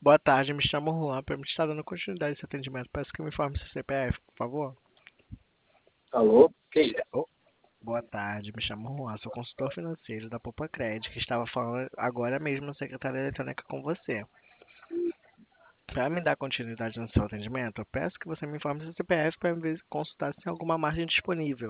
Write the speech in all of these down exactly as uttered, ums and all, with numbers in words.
Boa tarde, me chamo Juan. Para me estar dando continuidade a esse atendimento, peço que me informe seu C P F, por favor. Alô? Quem é? Oh, boa tarde, me chamo Juan, sou consultor financeiro da Poupa Credit, que estava falando agora mesmo na secretária eletrônica com você. Para me dar continuidade no seu atendimento, eu peço que você me informe seu C P F para me consultar se tem alguma margem disponível.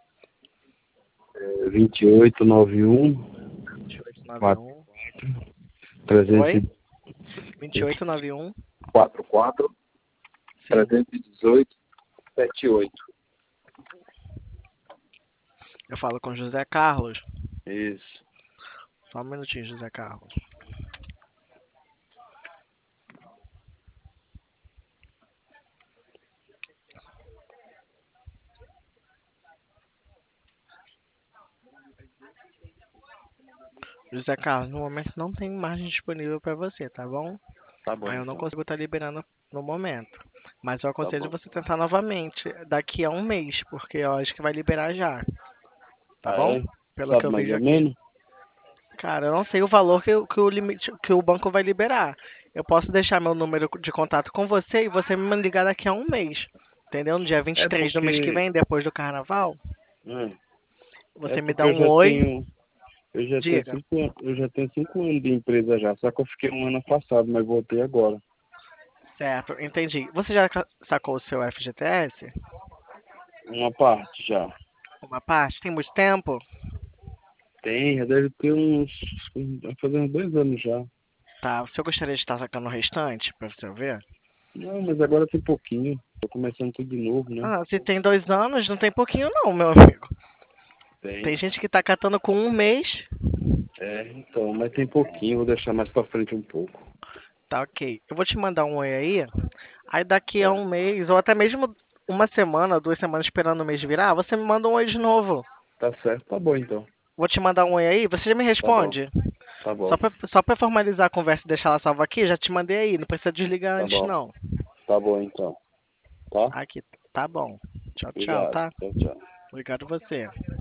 É, vinte e oito, noventa e um, vinte e oito noventa e quatro, um. Oi? trezentos vinte e oito noventa e um. e quarenta e quatro, Sim. trezentos e dezoito, setenta e oito. Eu falo com José Carlos. Isso. Só um minutinho, José Carlos. José Carlos, no momento não tem margem disponível para você, tá bom? Tá bom, Aí eu não então. consigo estar liberando no momento. Mas eu Tá aconselho bom. você tentar novamente daqui a um mês, porque eu acho que vai liberar já. Tá Ah, bom? é? Pelo que Sabe eu mais vejo ou aqui. menos? Cara, eu não sei o valor que, o- que o limite, que o banco vai liberar. Eu posso deixar meu número de contato com você e você me ligar daqui a um mês. Entendeu? No dia vinte e É três do mês que porque... vem, depois do carnaval, hum, é você me dá porque eu um já oi. tenho... Eu já tenho Diga. cinco anos, eu já tenho cinco anos de empresa já, só que eu fiquei um ano afastado, mas voltei agora. Certo, entendi. Você já ca- sacou o seu F G T S? Uma parte já. Uma parte? Tem muito tempo? Tem, já deve ter uns... Vai fazer uns dois anos já. Tá. O senhor gostaria de estar sacando o restante pra você ver? Não, mas agora tem pouquinho. Tô começando tudo de novo, né? Ah, se tem dois anos, não tem pouquinho não, meu amigo. Tem Tem. gente que tá catando com um mês. É, então, mas tem pouquinho, vou deixar mais pra frente um pouco. Tá, ok. Eu vou te mandar um oi aí. Aí daqui a Tá, um mês, ou até mesmo uma semana, duas semanas esperando o mês virar, você me manda um oi de novo. tá certo, tá bom então. Vou te mandar um oi aí, você já me Tá bom, responde? tá Só bom, pra, só pra formalizar a conversa e deixar ela salva aqui, já te mandei aí. Não precisa desligar tá antes, bom, não. tá bom então. Tá? Aqui, tá bom. Tchau, tchau, Obrigado. tá? Tchau, tchau. Obrigado você.